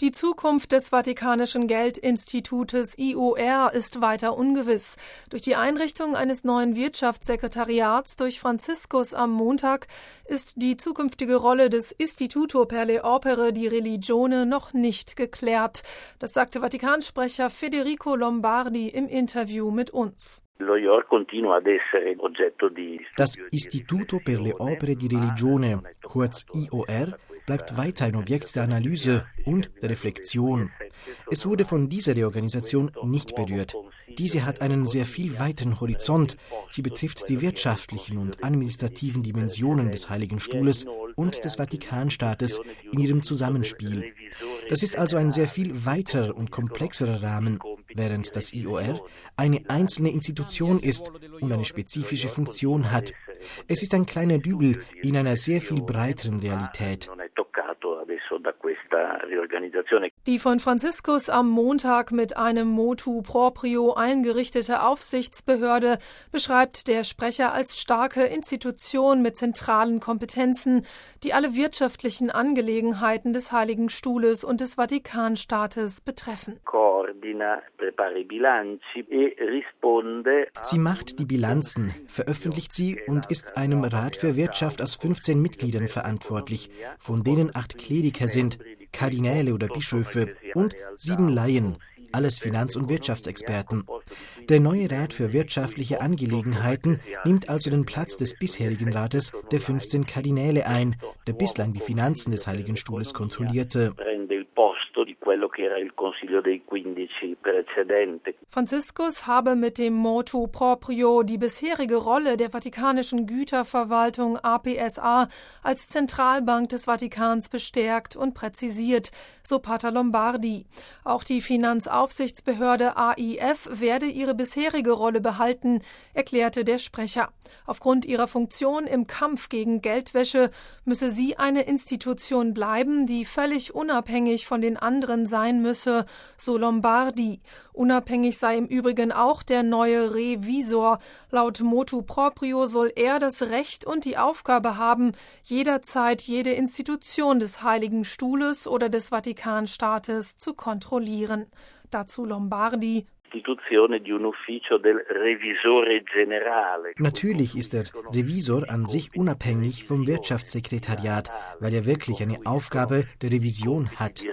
Die Zukunft des Vatikanischen Geldinstitutes IOR ist weiter ungewiss. Durch die Einrichtung eines neuen Wirtschaftssekretariats durch Franziskus am Montag ist die zukünftige Rolle des Istituto per le Opere di Religione noch nicht geklärt. Das sagte Vatikansprecher Federico Lombardi im Interview mit uns. Das Istituto per le Opere di Religione, kurz IOR, bleibt weiter ein Objekt der Analyse und der Reflexion. Es wurde von dieser Reorganisation nicht berührt. Diese hat einen sehr viel weiteren Horizont. Sie betrifft die wirtschaftlichen und administrativen Dimensionen des Heiligen Stuhles und des Vatikanstaates in ihrem Zusammenspiel. Das ist also ein sehr viel weiterer und komplexerer Rahmen, während das IOR eine einzelne Institution ist und eine spezifische Funktion hat. Es ist ein kleiner Dübel in einer sehr viel breiteren Realität. Die von Franziskus am Montag mit einem Motu Proprio eingerichtete Aufsichtsbehörde beschreibt der Sprecher als starke Institution mit zentralen Kompetenzen, die alle wirtschaftlichen Angelegenheiten des Heiligen Stuhles und des Vatikanstaates betreffen. Sie macht die Bilanzen, veröffentlicht sie und ist einem Rat für Wirtschaft aus 15 Mitgliedern verantwortlich, von denen 8 Kleriker sind, Kardinäle oder Bischöfe und 7 Laien, alles Finanz- und Wirtschaftsexperten. Der neue Rat für wirtschaftliche Angelegenheiten nimmt also den Platz des bisherigen Rates der 15 Kardinäle ein, der bislang die Finanzen des Heiligen Stuhles kontrollierte. Franziskus habe mit dem Motu Proprio die bisherige Rolle der Vatikanischen Güterverwaltung APSA als Zentralbank des Vatikans bestärkt und präzisiert, so Pater Lombardi. Auch die Finanzaufsichtsbehörde AIF werde ihre bisherige Rolle behalten, erklärte der Sprecher. Aufgrund ihrer Funktion im Kampf gegen Geldwäsche müsse sie eine Institution bleiben, die völlig unabhängig von den anderen sein müsse, so Lombardi. Unabhängig sei im Übrigen auch der neue Revisor. Laut Motu Proprio soll er das Recht und die Aufgabe haben, jederzeit jede Institution des Heiligen Stuhles oder des Vatikanstaates zu kontrollieren. Dazu Lombardi. Natürlich ist der Revisor an sich unabhängig vom Wirtschaftssekretariat, weil er wirklich eine Aufgabe der Revision hat.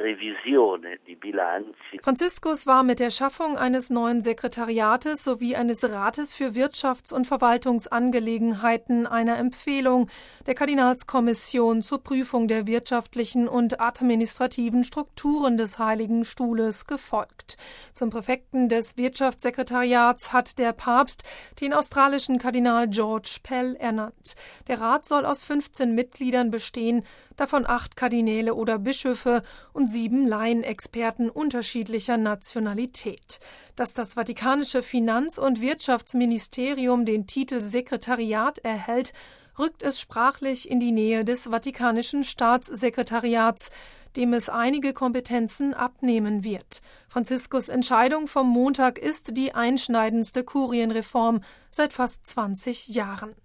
Franziskus war mit der Schaffung eines neuen Sekretariates sowie eines Rates für Wirtschafts- und Verwaltungsangelegenheiten einer Empfehlung der Kardinalskommission zur Prüfung der wirtschaftlichen und administrativen Strukturen des Heiligen Stuhles gefolgt. Zum Präfekten des Wirtschaftssekretariats hat der Papst den australischen Kardinal George Pell ernannt. Der Rat soll aus 15 Mitgliedern bestehen, davon 8 Kardinäle oder Bischöfe und 7 Laienexperten unterschiedlicher Nationalität. Dass das Vatikanische Finanz- und Wirtschaftsministerium den Titel Sekretariat erhält, rückt es sprachlich in die Nähe des Vatikanischen Staatssekretariats, dem es einige Kompetenzen abnehmen wird. Franziskus' Entscheidung vom Montag ist die einschneidendste Kurienreform seit fast 20 Jahren.